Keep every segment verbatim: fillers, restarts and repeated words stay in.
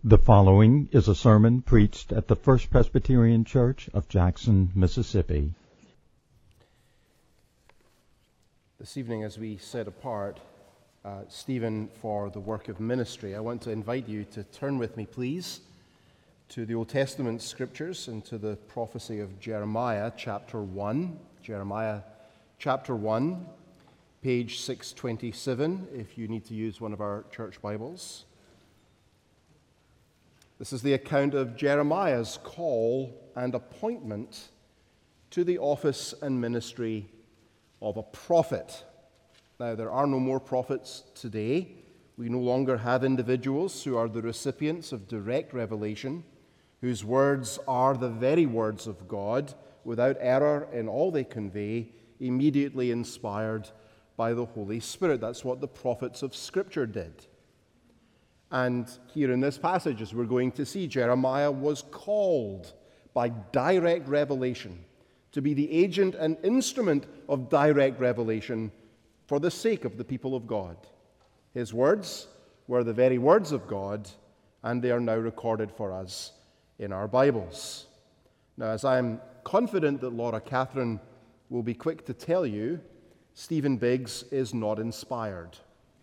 The following is a sermon preached at the First Presbyterian Church of Jackson, Mississippi. This evening, as we set apart uh, Stephen for the work of ministry, I want to invite you to turn with me, please, to the Old Testament scriptures and to the prophecy of Jeremiah, chapter one. Jeremiah, chapter one, page six twenty-seven, if you need to use one of our church Bibles. This is the account of Jeremiah's call and appointment to the office and ministry of a prophet. Now, there are no more prophets today. We no longer have individuals who are the recipients of direct revelation, whose words are the very words of God, without error in all they convey, immediately inspired by the Holy Spirit. That's what the prophets of Scripture did. And here in this passage, as we're going to see, Jeremiah was called by direct revelation to be the agent and instrument of direct revelation for the sake of the people of God. His words were the very words of God, and they are now recorded for us in our Bibles. Now, as I'm confident that Laura Catherine will be quick to tell you, Stephen Biggs is not inspired.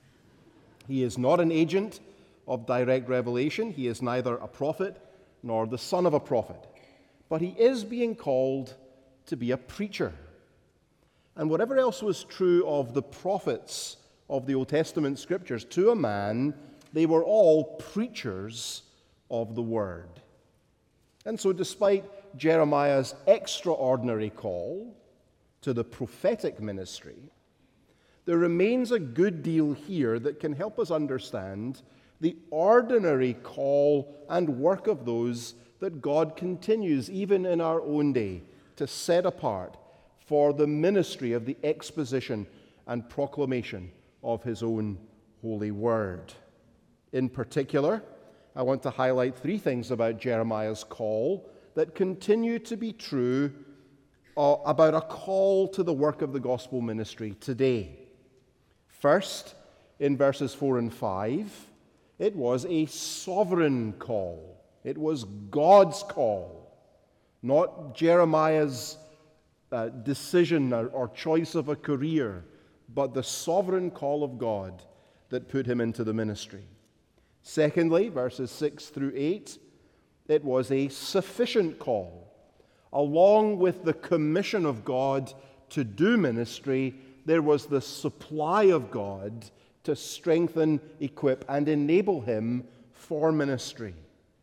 He is not an agent of direct revelation. He is neither a prophet nor the son of a prophet. But he is being called to be a preacher. And whatever else was true of the prophets of the Old Testament scriptures, to a man, they were all preachers of the word. And so despite Jeremiah's extraordinary call to the prophetic ministry, there remains a good deal here that can help us understand the ordinary call and work of those that God continues, even in our own day, to set apart for the ministry of the exposition and proclamation of His own holy word. In particular, I want to highlight three things about Jeremiah's call that continue to be true uh, about a call to the work of the gospel ministry today. First, in verses four and five, it was a sovereign call. It was God's call, not Jeremiah's uh, decision or, or choice of a career, but the sovereign call of God that put him into the ministry. Secondly, verses six through eight, it was a sufficient call. Along with the commission of God to do ministry, there was the supply of God to strengthen, equip, and enable him for ministry.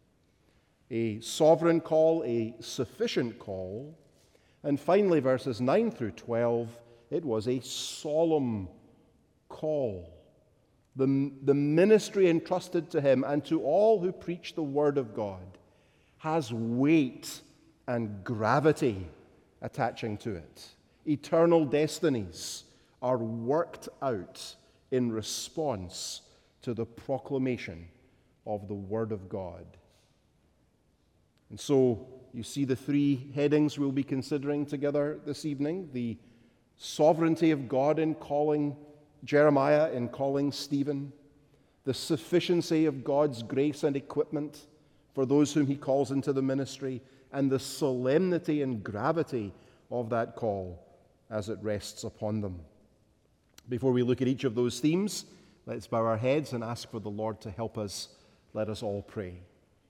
A sovereign call, a sufficient call. And finally, verses nine through twelve, it was a solemn call. The, the ministry entrusted to him and to all who preach the word of God has weight and gravity attaching to it. Eternal destinies are worked out in response to the proclamation of the Word of God. And so, you see the three headings we'll be considering together this evening: the sovereignty of God in calling Jeremiah, in calling Stephen; the sufficiency of God's grace and equipment for those whom He calls into the ministry; and the solemnity and gravity of that call as it rests upon them. Before we look at each of those themes, let's bow our heads and ask for the Lord to help us. Let us all pray.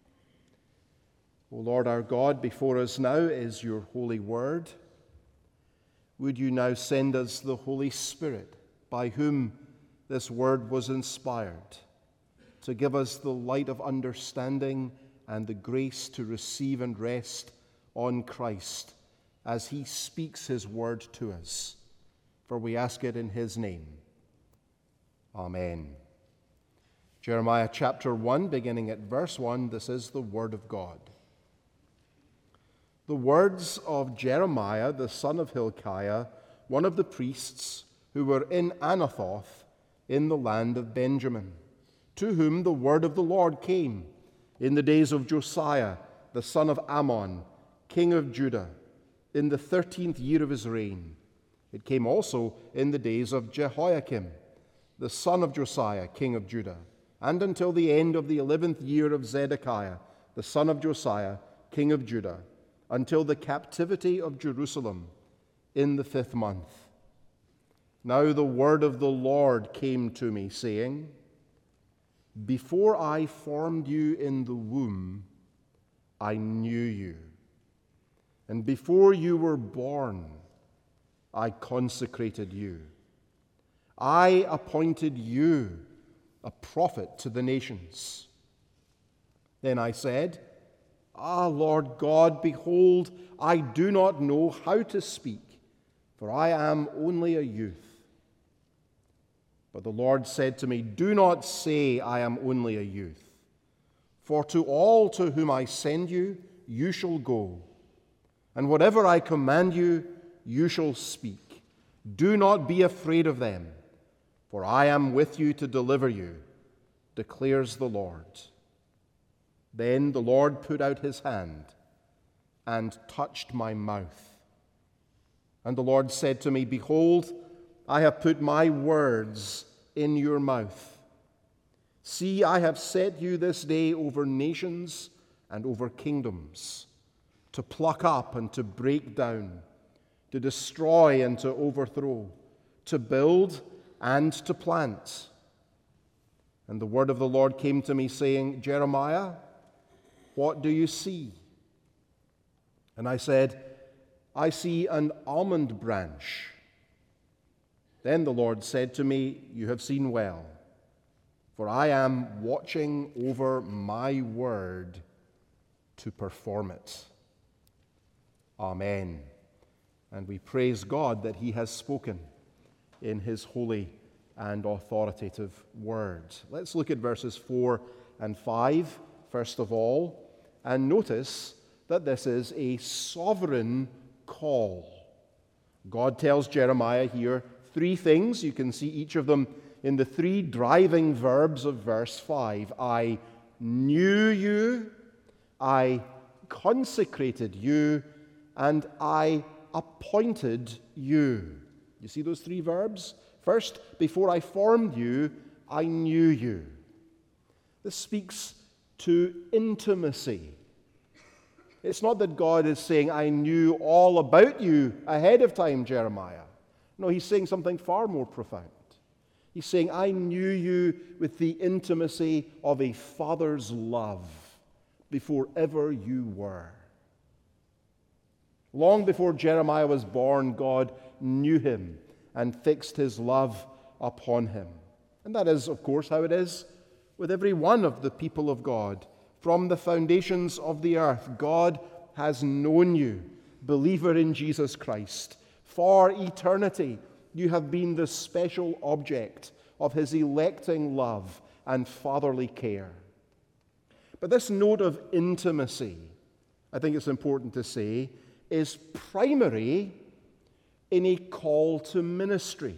O Lord our God, before us now is your holy word. Would you now send us the Holy Spirit, by whom this word was inspired, to give us the light of understanding and the grace to receive and rest on Christ as He speaks His word to us. For we ask it in His name. Amen. Jeremiah chapter one, beginning at verse one, this is the word of God. The words of Jeremiah, the son of Hilkiah, one of the priests who were in Anathoth in the land of Benjamin, to whom the word of the Lord came in the days of Josiah, the son of Ammon, king of Judah, in the thirteenth year of his reign. It came also in the days of Jehoiakim, the son of Josiah, king of Judah, and until the end of the eleventh year of Zedekiah, the son of Josiah, king of Judah, until the captivity of Jerusalem in the fifth month. Now the word of the Lord came to me, saying, Before I formed you in the womb, I knew you. And before you were born, I consecrated you. I appointed you a prophet to the nations. Then I said, Ah, Lord God, behold, I do not know how to speak, for I am only a youth. But the Lord said to me, Do not say, I am only a youth, for to all to whom I send you, you shall go, and whatever I command you, you shall speak. Do not be afraid of them, for I am with you to deliver you, declares the Lord. Then the Lord put out his hand and touched my mouth. And the Lord said to me, Behold, I have put my words in your mouth. See, I have set you this day over nations and over kingdoms, to pluck up and to break down, to destroy and to overthrow, to build and to plant. And the word of the Lord came to me, saying, Jeremiah, what do you see? And I said, I see an almond branch. Then the Lord said to me, You have seen well, for I am watching over my word to perform it. Amen. And we praise God that he has spoken in his holy and authoritative word. Let's look at verses four and five, first of all, and notice that this is a sovereign call. God tells Jeremiah here three things. You can see each of them in the three driving verbs of verse five. I knew you, I consecrated you, and I appointed you. You see those three verbs? First, before I formed you, I knew you. This speaks to intimacy. It's not that God is saying, I knew all about you ahead of time, Jeremiah. No, he's saying something far more profound. He's saying, I knew you with the intimacy of a father's love before ever you were. Long before Jeremiah was born, God knew him and fixed his love upon him. And that is, of course, how it is with every one of the people of God. From the foundations of the earth, God has known you, believer in Jesus Christ. For eternity, you have been the special object of his electing love and fatherly care. But this note of intimacy, I think it's important to say, is primary in a call to ministry,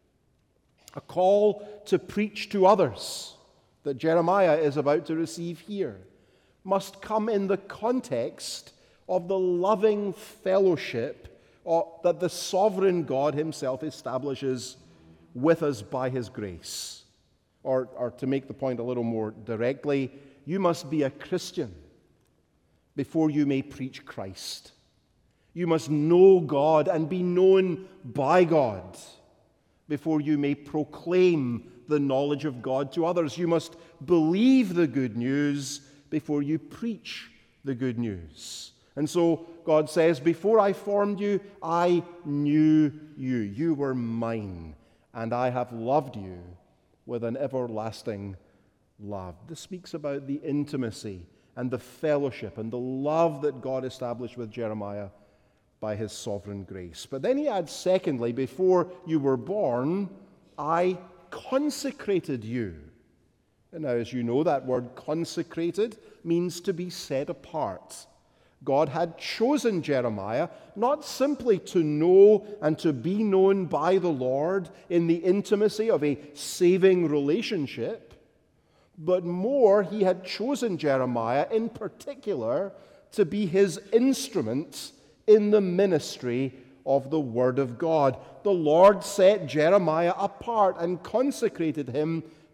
a call to preach to others that Jeremiah is about to receive here, must come in the context of the loving fellowship that the sovereign God himself establishes with us by his grace. Or, or to make the point a little more directly, you must be a Christian before you may preach Christ. You must know God and be known by God before you may proclaim the knowledge of God to others. You must believe the good news before you preach the good news. And so God says, before I formed you, I knew you. You were mine, and I have loved you with an everlasting love. This speaks about the intimacy and the fellowship and the love that God established with Jeremiah by his sovereign grace. But then he adds, secondly, before you were born, I consecrated you. And now, as you know, that word consecrated means to be set apart. God had chosen Jeremiah not simply to know and to be known by the Lord in the intimacy of a saving relationship, but more, he had chosen Jeremiah in particular to be his instrument in the ministry of the Word of God. The Lord set Jeremiah apart and consecrated him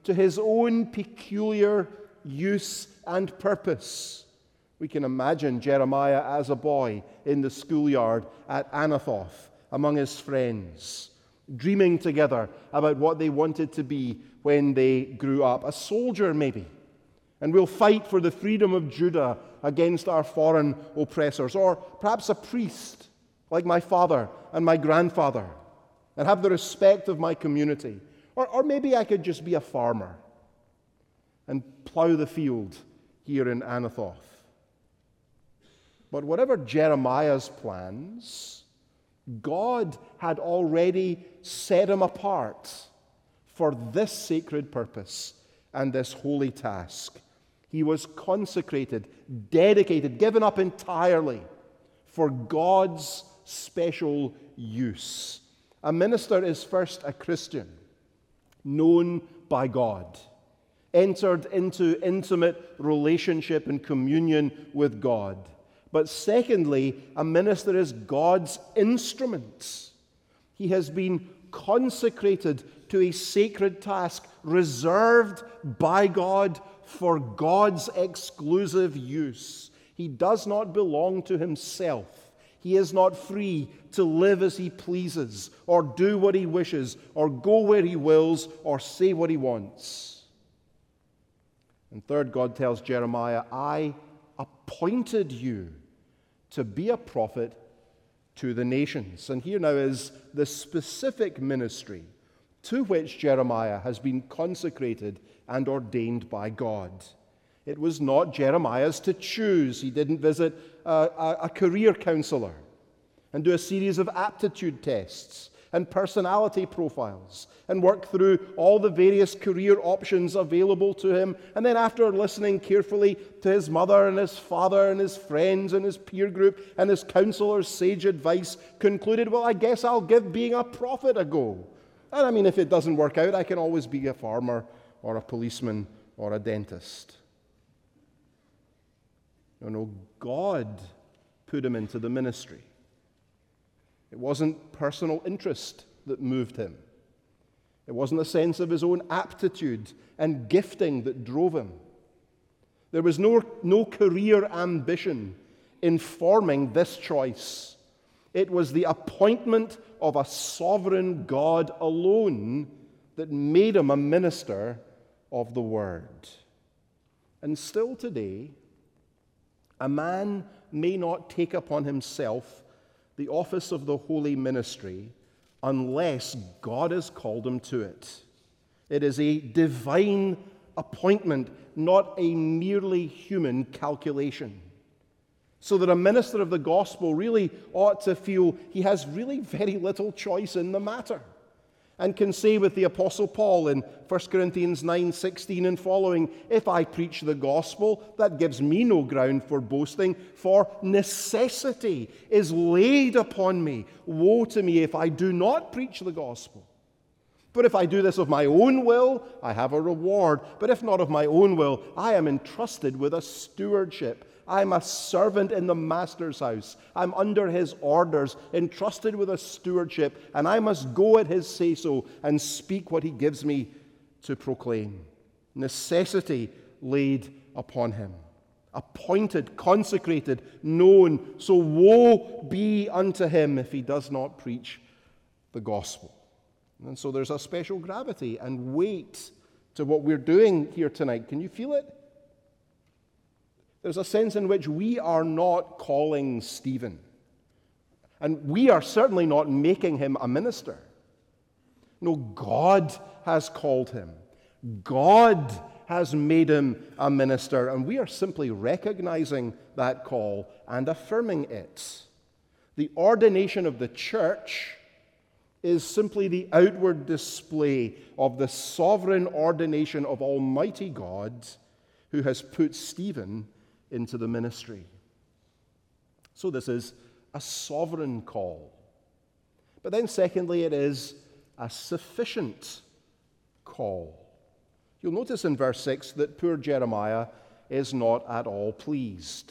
to his own peculiar use and purpose. We can imagine Jeremiah as a boy in the schoolyard at Anathoth among his friends, dreaming together about what they wanted to be when they grew up. A soldier, maybe. And we'll fight for the freedom of Judah against our foreign oppressors. Or perhaps a priest, like my father and my grandfather, and have the respect of my community. Or, or maybe I could just be a farmer and plow the field here in Anathoth. But whatever Jeremiah's plans, God had already set him apart for this sacred purpose and this holy task. He was consecrated, dedicated, given up entirely for God's special use. A minister is first a Christian, known by God, entered into intimate relationship and communion with God. But secondly, a minister is God's instrument. He has been consecrated to a sacred task reserved by God for God's exclusive use. He does not belong to himself. He is not free to live as he pleases, or do what he wishes, or go where he wills, or say what he wants. And third, God tells Jeremiah, I appointed you to be a prophet to the nations. And here now is the specific ministry to which Jeremiah has been consecrated and ordained by God. It was not Jeremiah's to choose. He didn't visit a, a, a career counselor and do a series of aptitude tests and personality profiles and work through all the various career options available to him. And then after listening carefully to his mother and his father and his friends and his peer group and his counselor's sage advice, concluded, well, I guess I'll give being a prophet a go. And I mean, if it doesn't work out, I can always be a farmer or a policeman or a dentist. No, no, God put him into the ministry. It wasn't personal interest that moved him. It wasn't a sense of his own aptitude and gifting that drove him. There was no, no career ambition in forming this choice. It was the appointment of a sovereign God alone that made him a minister of the Word. And still today, a man may not take upon himself the office of the holy ministry unless God has called him to it. It is a divine appointment, not a merely human calculation. So that a minister of the gospel really ought to feel he has really very little choice in the matter, and can say with the Apostle Paul in First Corinthians nine sixteen and following, if I preach the gospel, that gives me no ground for boasting, for necessity is laid upon me. Woe to me if I do not preach the gospel. But if I do this of my own will, I have a reward. But if not of my own will, I am entrusted with a stewardship. I'm a servant in the master's house. I'm under his orders, entrusted with a stewardship, and I must go at his say-so and speak what he gives me to proclaim. Necessity laid upon him. Appointed, consecrated, known. So woe be unto him if he does not preach the gospel. And so there's a special gravity and weight to what we're doing here tonight. Can you feel it? There's a sense in which we are not calling Stephen. And we are certainly not making him a minister. No, God has called him. God has made him a minister. And we are simply recognizing that call and affirming it. The ordination of the church is simply the outward display of the sovereign ordination of Almighty God, who has put Stephen into the ministry. So this is a sovereign call. But then secondly, it is a sufficient call. You'll notice in verse six that poor Jeremiah is not at all pleased.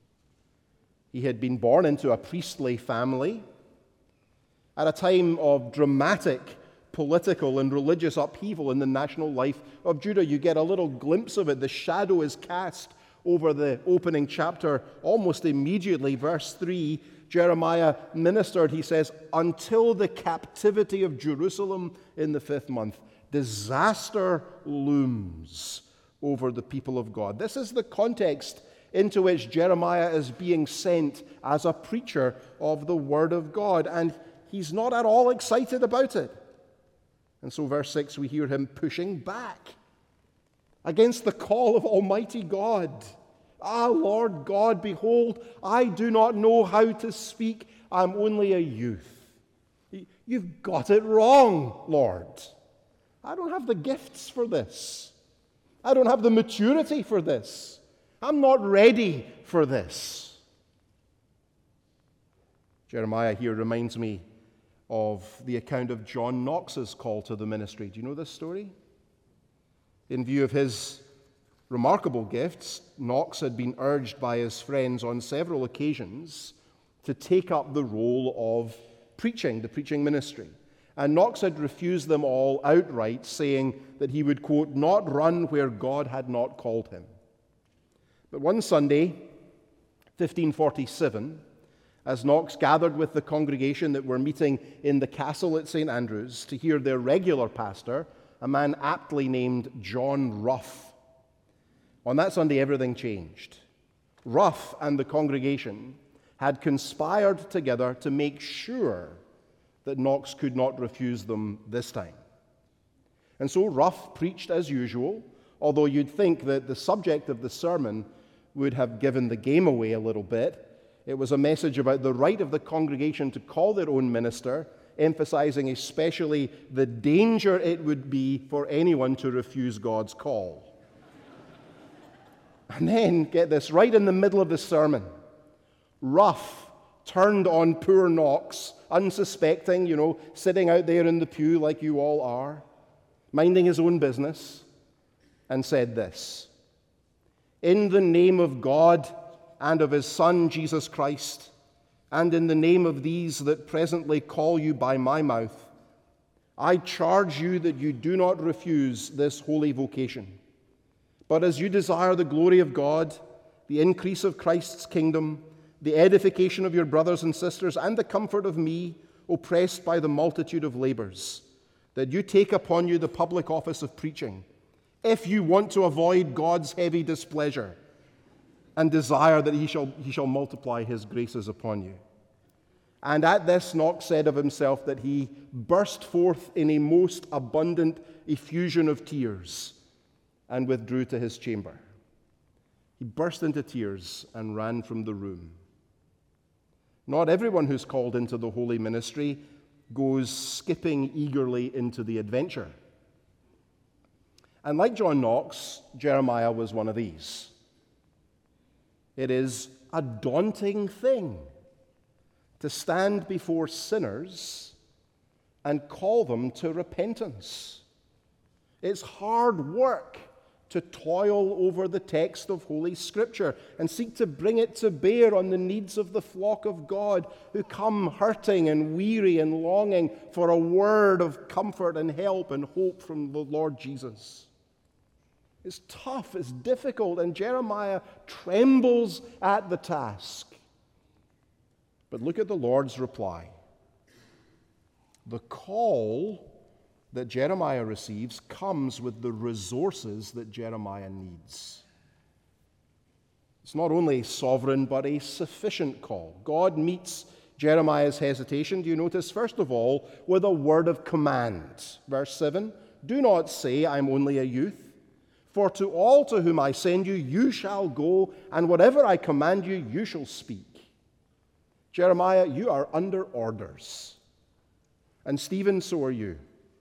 He had been born into a priestly family at a time of dramatic political and religious upheaval in the national life of Judah. You get a little glimpse of it. The shadow is cast over the opening chapter almost immediately. Verse three, Jeremiah ministered, he says, until the captivity of Jerusalem in the fifth month. Disaster looms over the people of God. This is the context into which Jeremiah is being sent as a preacher of the Word of God, and he's not at all excited about it. And so verse six, we hear him pushing back against the call of Almighty God. Ah, Lord God, behold, I do not know how to speak. I'm only a youth. You've got it wrong, Lord. I don't have the gifts for this. I don't have the maturity for this. I'm not ready for this. Jeremiah here reminds me of the account of John Knox's call to the ministry. Do you know this story? In view of his remarkable gifts, Knox had been urged by his friends on several occasions to take up the role of preaching, the preaching ministry. And Knox had refused them all outright, saying that he would, quote, not run where God had not called him. But one Sunday, fifteen forty-seven, as Knox gathered with the congregation that were meeting in the castle at Saint Andrews to hear their regular pastor, a man aptly named John Rough. On that Sunday, everything changed. Rough and the congregation had conspired together to make sure that Knox could not refuse them this time. And so Rough preached as usual, although you'd think that the subject of the sermon would have given the game away a little bit. It was a message about the right of the congregation to call their own minister, emphasizing especially the danger it would be for anyone to refuse God's call. And then, get this, right in the middle of the sermon, Rough turned on poor Knox, unsuspecting, you know, sitting out there in the pew like you all are, minding his own business, and said this, in the name of God and of his Son, Jesus Christ, and in the name of these that presently call you by my mouth, I charge you that you do not refuse this holy vocation. But as you desire the glory of God, the increase of Christ's kingdom, the edification of your brothers and sisters, and the comfort of me, oppressed by the multitude of labors, that you take upon you the public office of preaching, if you want to avoid God's heavy displeasure and desire that he shall, he shall multiply his graces upon you. And at this, Knox said of himself that he burst forth in a most abundant effusion of tears and withdrew to his chamber. He burst into tears and ran from the room. Not everyone who's called into the holy ministry goes skipping eagerly into the adventure. And like John Knox, Jeremiah was one of these. It is a daunting thing to stand before sinners and call them to repentance. It's hard work to toil over the text of Holy Scripture and seek to bring it to bear on the needs of the flock of God who come hurting and weary and longing for a word of comfort and help and hope from the Lord Jesus. It's tough, it's difficult, and Jeremiah trembles at the task. But look at the Lord's reply. The call that Jeremiah receives comes with the resources that Jeremiah needs. It's not only sovereign, but a sufficient call. God meets Jeremiah's hesitation, do you notice, first of all, with a word of command. Verse seven, do not say, I'm only a youth. For to all to whom I send you, you shall go, and whatever I command you, you shall speak. Jeremiah, you are under orders. And Stephen, so are you.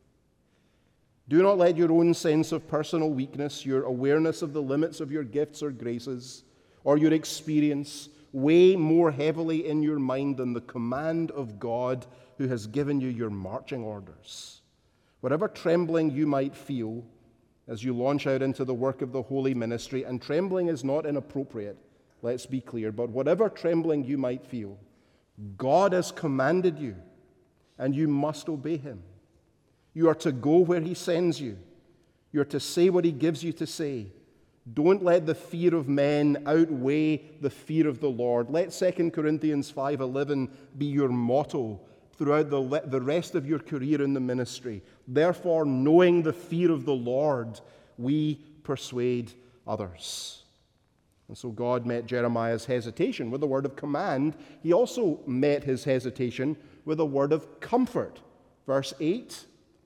Do not let your own sense of personal weakness, your awareness of the limits of your gifts or graces, or your experience weigh more heavily in your mind than the command of God who has given you your marching orders. Whatever trembling you might feel as you launch out into the work of the holy ministry, and trembling is not inappropriate, let's be clear, but whatever trembling you might feel, God has commanded you, and you must obey him. You are to go where he sends you. You are to say what he gives you to say. Don't let the fear of men outweigh the fear of the Lord. Let Second Corinthians five eleven be your motto throughout the, the rest of your career in the ministry. Therefore, knowing the fear of the Lord, we persuade others. And so God met Jeremiah's hesitation with a word of command. He also met his hesitation with a word of comfort. Verse eight,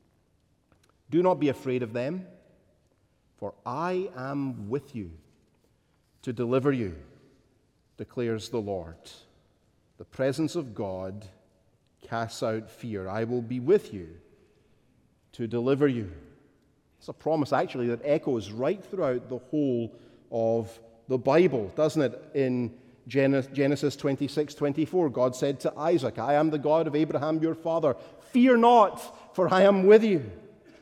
do not be afraid of them, for I am with you to deliver you, declares the Lord. The presence of God casts out fear. I will be with you to deliver you. It's a promise, actually, that echoes right throughout the whole of the Bible, doesn't it? In Genesis twenty-six twenty-four, God said to Isaac, I am the God of Abraham your father. Fear not, for I am with you.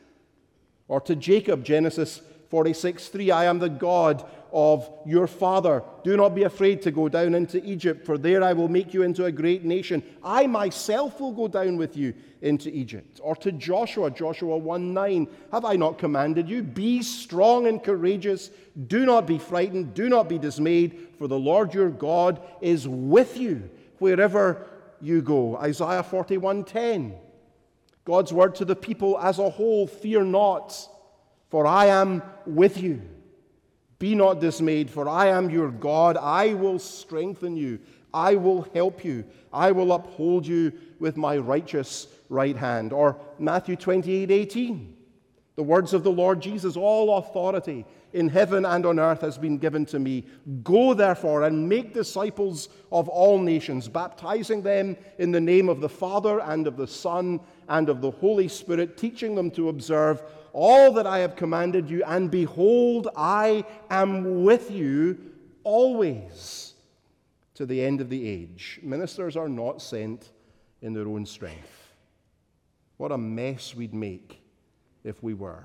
Or to Jacob, Genesis forty-six three, I am the God of your father. Do not be afraid to go down into Egypt, for there I will make you into a great nation. I myself will go down with you into Egypt. Or to Joshua, Joshua one nine, have I not commanded you? Be strong and courageous. Do not be frightened. Do not be dismayed, for the Lord your God is with you wherever you go. Isaiah forty-one ten, God's word to the people as a whole, fear not, for I am with you. Be not dismayed, for I am your God. I will strengthen you. I will help you. I will uphold you with my righteous right hand. Or Matthew twenty-eight eighteen, the words of the Lord Jesus, all authority in heaven and on earth has been given to me. Go therefore and make disciples of all nations, baptizing them in the name of the Father and of the Son and of the Holy Spirit, teaching them to observe all that I have commanded you, and behold, I am with you always to the end of the age. Ministers are not sent in their own strength. What a mess we'd make if we were.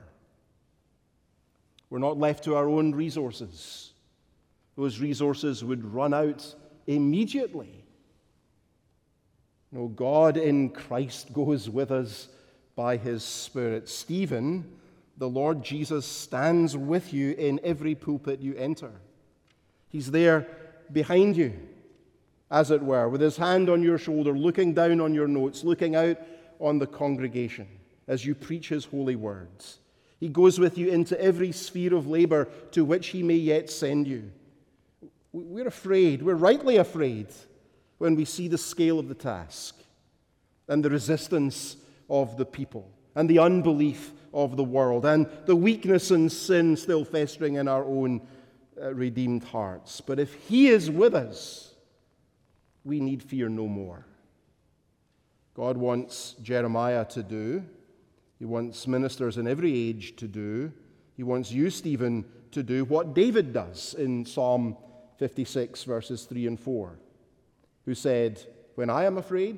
We're not left to our own resources. Those resources would run out immediately. No, God in Christ goes with us by his Spirit. Stephen, the Lord Jesus stands with you in every pulpit you enter. He's there behind you, as it were, with his hand on your shoulder, looking down on your notes, looking out on the congregation as you preach his holy words. He goes with you into every sphere of labor to which he may yet send you. We're afraid, we're rightly afraid, when we see the scale of the task and the resistance of the people and the unbelief of the world and the weakness and sin still festering in our own uh, redeemed hearts. But if he is with us, we need fear no more. God wants Jeremiah to do. He wants ministers in every age to do. He wants you, Stephen, to do what David does in Psalm fifty-six, verses three and four, who said, when I am afraid,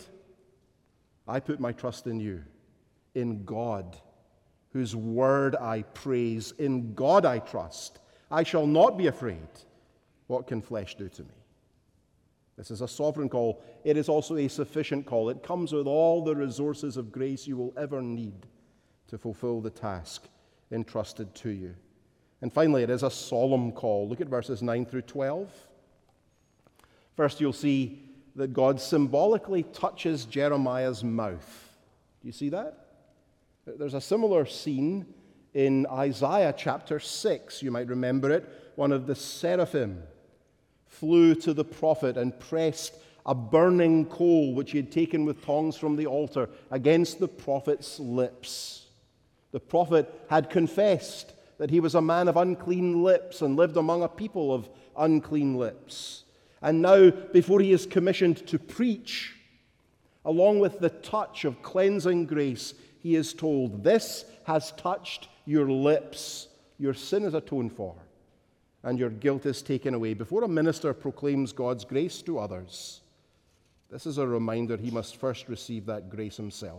I put my trust in you, in God, whose word I praise. In God I trust. I shall not be afraid. What can flesh do to me? This is a sovereign call. It is also a sufficient call. It comes with all the resources of grace you will ever need to fulfill the task entrusted to you. And finally, it is a solemn call. Look at verses nine through twelve. First, you'll see that God symbolically touches Jeremiah's mouth. Do you see that? There's a similar scene in Isaiah chapter six. You might remember it. One of the seraphim flew to the prophet and pressed a burning coal which he had taken with tongs from the altar against the prophet's lips. The prophet had confessed that he was a man of unclean lips and lived among a people of unclean lips. And now, before he is commissioned to preach, along with the touch of cleansing grace, he is told, this has touched your lips. Your sin is atoned for, and your guilt is taken away. Before a minister proclaims God's grace to others, this is a reminder he must first receive that grace himself.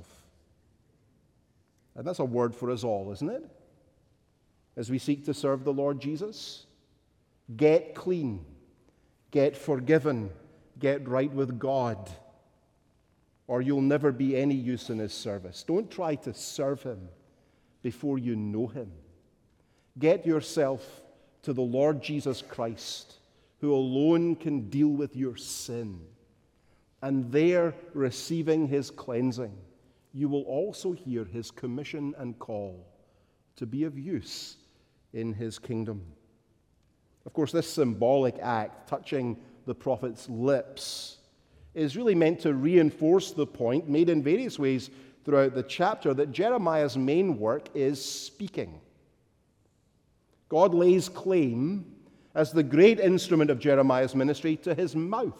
And that's a word for us all, isn't it? As we seek to serve the Lord Jesus, get clean, get forgiven, get right with God. or you'll never be any use in his service. Don't try to serve him before you know him. Get yourself to the Lord Jesus Christ, who alone can deal with your sin. And there, receiving his cleansing, you will also hear his commission and call to be of use in his kingdom. Of course, this symbolic act, touching the prophet's lips, is really meant to reinforce the point made in various ways throughout the chapter that Jeremiah's main work is speaking. God lays claim, as the great instrument of Jeremiah's ministry, to his mouth.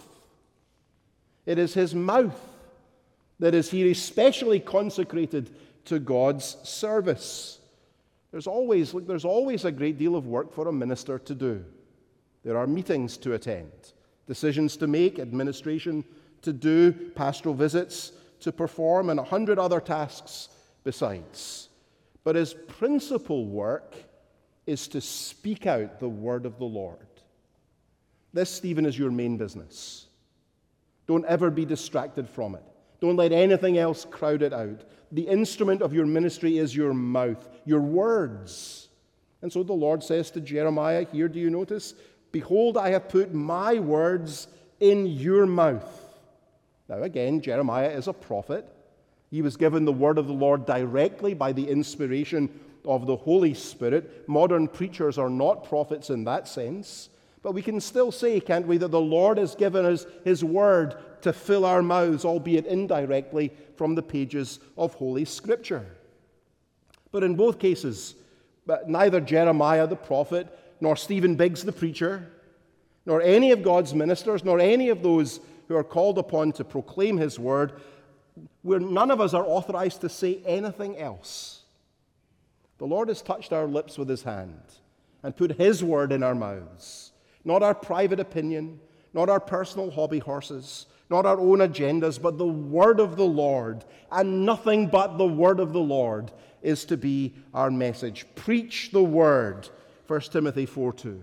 It is his mouth that is here especially consecrated to God's service. There's always, look, there's always a great deal of work for a minister to do. There are meetings to attend, decisions to make, administration to do, pastoral visits to perform, and a hundred other tasks besides. But his principal work is to speak out the word of the Lord. This, Stephen, is your main business. Don't ever be distracted from it. Don't let anything else crowd it out. The instrument of your ministry is your mouth, your words. And so the Lord says to Jeremiah here, do you notice? Behold, I have put my words in your mouth. Now again, Jeremiah is a prophet. He was given the word of the Lord directly by the inspiration of the Holy Spirit. Modern preachers are not prophets in that sense. But we can still say, can't we, that the Lord has given us his word to fill our mouths, albeit indirectly, from the pages of Holy Scripture. But in both cases, neither Jeremiah the prophet, nor Stephen Biggs the preacher, nor any of God's ministers, nor any of those who are called upon to proclaim his word, where none of us are authorized to say anything else. The Lord has touched our lips with his hand and put his word in our mouths. Not our private opinion, not our personal hobby horses, not our own agendas, but the word of the Lord, and nothing but the word of the Lord is to be our message. Preach the word, First Timothy four two.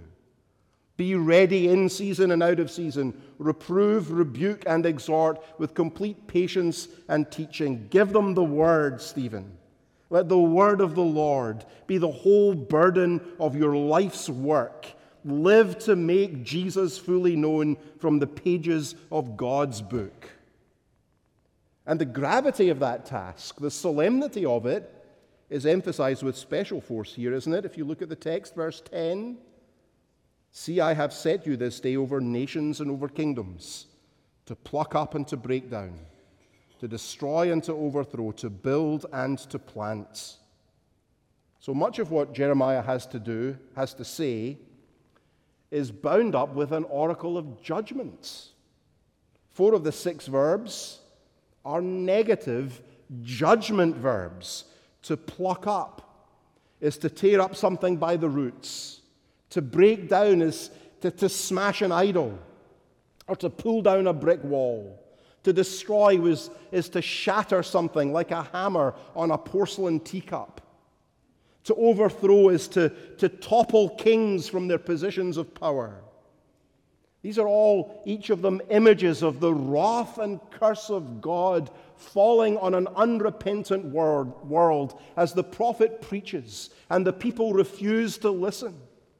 Be ready in season and out of season. Reprove, rebuke, and exhort with complete patience and teaching. Give them the word, Stephen. Let the word of the Lord be the whole burden of your life's work. Live to make Jesus fully known from the pages of God's book. And the gravity of that task, the solemnity of it, is emphasized with special force here, isn't it? If you look at the text, verse ten, see, I have set you this day over nations and over kingdoms, to pluck up and to break down, to destroy and to overthrow, to build and to plant. So much of what Jeremiah has to do, has to say, is bound up with an oracle of judgment. Four of the six verbs are negative judgment verbs. To pluck up is to tear up something by the roots. To break down is to, to smash an idol or to pull down a brick wall. To destroy was, is to shatter something like a hammer on a porcelain teacup. To overthrow is to, to topple kings from their positions of power. These are all, each of them, images of the wrath and curse of God falling on an unrepentant world, world as the prophet preaches and the people refuse to listen.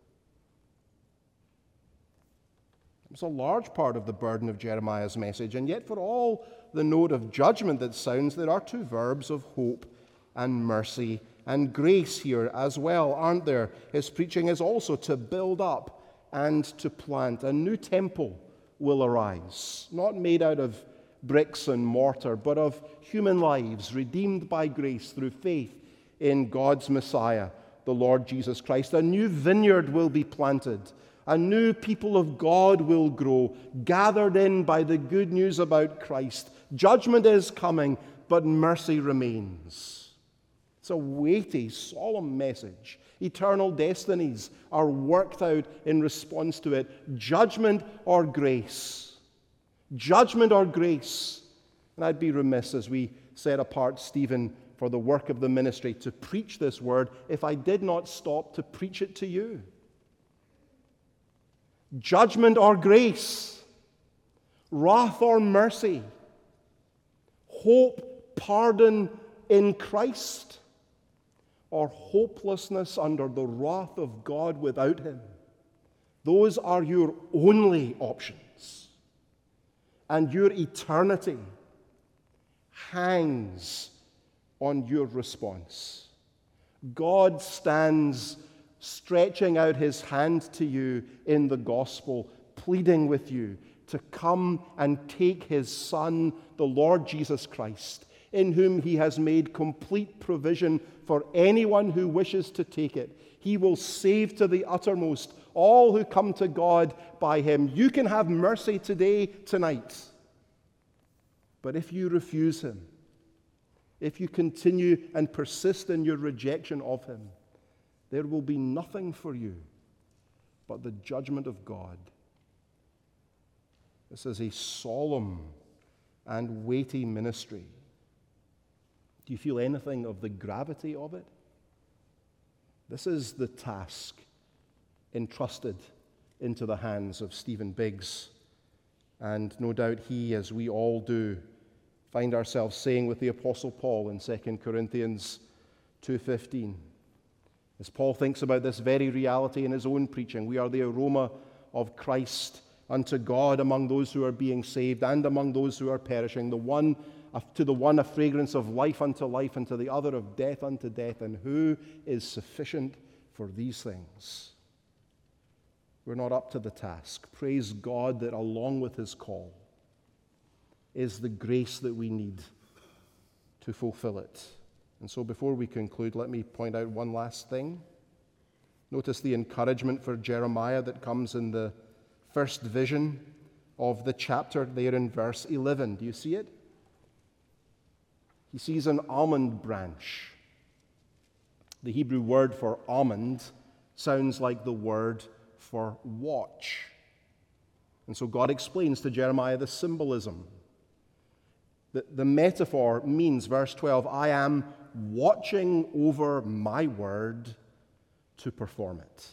It's a large part of the burden of Jeremiah's message, and yet for all the note of judgment that sounds, there are two verbs of hope and mercy and grace here as well, aren't there? His preaching is also to build up and to plant. A new temple will arise, not made out of bricks and mortar, but of human lives redeemed by grace through faith in God's Messiah, the Lord Jesus Christ. A new vineyard will be planted. A new people of God will grow, gathered in by the good news about Christ. Judgment is coming, but mercy remains. It's a weighty, solemn message. Eternal destinies are worked out in response to it. Judgment or grace. Judgment or grace. And I'd be remiss as we set apart Stephen for the work of the ministry to preach this word if I did not stop to preach it to you. Judgment or grace. Wrath or mercy. hope, pardon in Christ, or hopelessness under the wrath of God without him. Those are your only options. And your eternity hangs on your response. God stands stretching out his hand to you in the gospel, pleading with you to come and take his Son, the Lord Jesus Christ, in whom he has made complete provision for anyone who wishes to take it. He will save to the uttermost all who come to God by him. You can have mercy today, tonight. But if you refuse him, if you continue and persist in your rejection of him, there will be nothing for you but the judgment of God. This is a solemn and weighty ministry. Do you feel anything of the gravity of it? This is the task entrusted into the hands of Stephen Biggs. And no doubt he, as we all do, find ourselves saying with the Apostle Paul in Second Corinthians two fifteen, as Paul thinks about this very reality in his own preaching, we are the aroma of Christ unto God among those who are being saved and among those who are perishing. The one to the one a fragrance of life unto life, and to the other of death unto death. And who is sufficient for these things? We're not up to the task. Praise God that along with his call is the grace that we need to fulfill it. And so before we conclude, let me point out one last thing. Notice the encouragement for Jeremiah that comes in the first vision of the chapter there in verse eleven. Do you see it? He sees an almond branch. The Hebrew word for almond sounds like the word for watch. And so God explains to Jeremiah the symbolism. The, the metaphor means, verse twelve, I am watching over my word to perform it.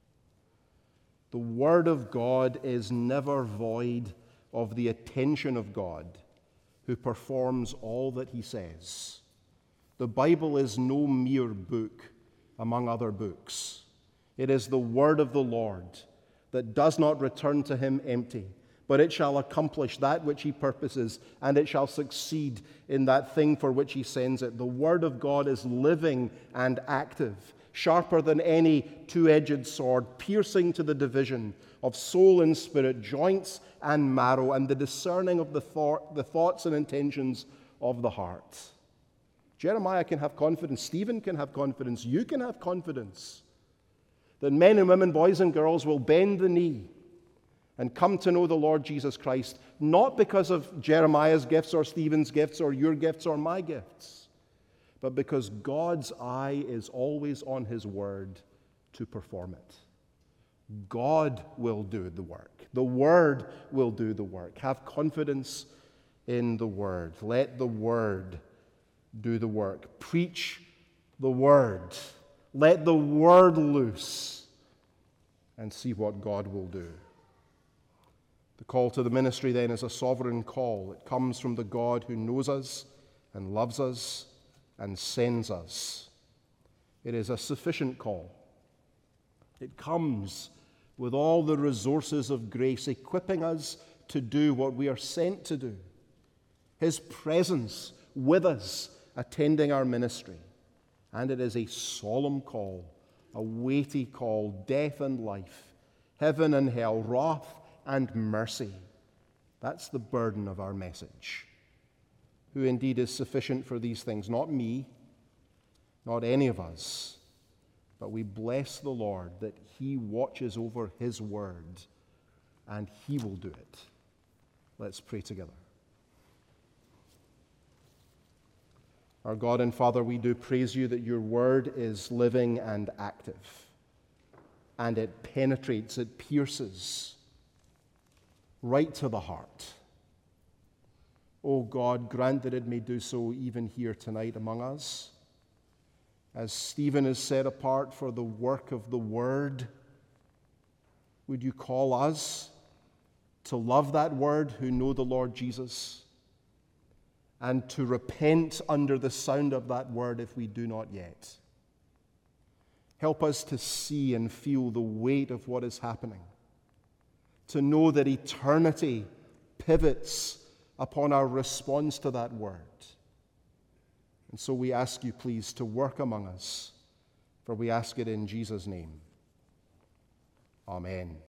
The word of God is never void of the attention of God, who performs all that he says. The Bible is no mere book among other books. It is the word of the Lord that does not return to him empty, but it shall accomplish that which he purposes, and it shall succeed in that thing for which he sends it. The word of God is living and active, sharper than any two-edged sword, piercing to the division of soul and spirit, joints and marrow, and the discerning of the, thought, the thoughts and intentions of the heart. Jeremiah can have confidence. Stephen can have confidence. You can have confidence that men and women, boys and girls, will bend the knee and come to know the Lord Jesus Christ, not because of Jeremiah's gifts or Stephen's gifts or your gifts or my gifts, but because God's eye is always on his word to perform it. God will do the work. The word will do the work. Have confidence in the word. Let the word do the work. Preach the word. Let the word loose and see what God will do. The call to the ministry then is a sovereign call. It comes from the God who knows us and loves us and sends us. It is a sufficient call. It comes with all the resources of grace, equipping us to do what we are sent to do. His presence with us, attending our ministry. And it is a solemn call, a weighty call, death and life, heaven and hell, wrath and mercy. That's the burden of our message. Who indeed is sufficient for these things? Not me, not any of us, but we bless the Lord that he watches over his word and he will do it. Let's pray together. Our God and Father, we do praise you that your word is living and active, and it penetrates, it pierces right to the heart. Oh God, grant that it may do so even here tonight among us. As Stephen is set apart for the work of the word, would you call us to love that word who know the Lord Jesus and to repent under the sound of that word if we do not yet. Help us to see and feel the weight of what is happening, to know that eternity pivots upon our response to that word. And so we ask you, please, to work among us, for we ask it in Jesus' name. Amen.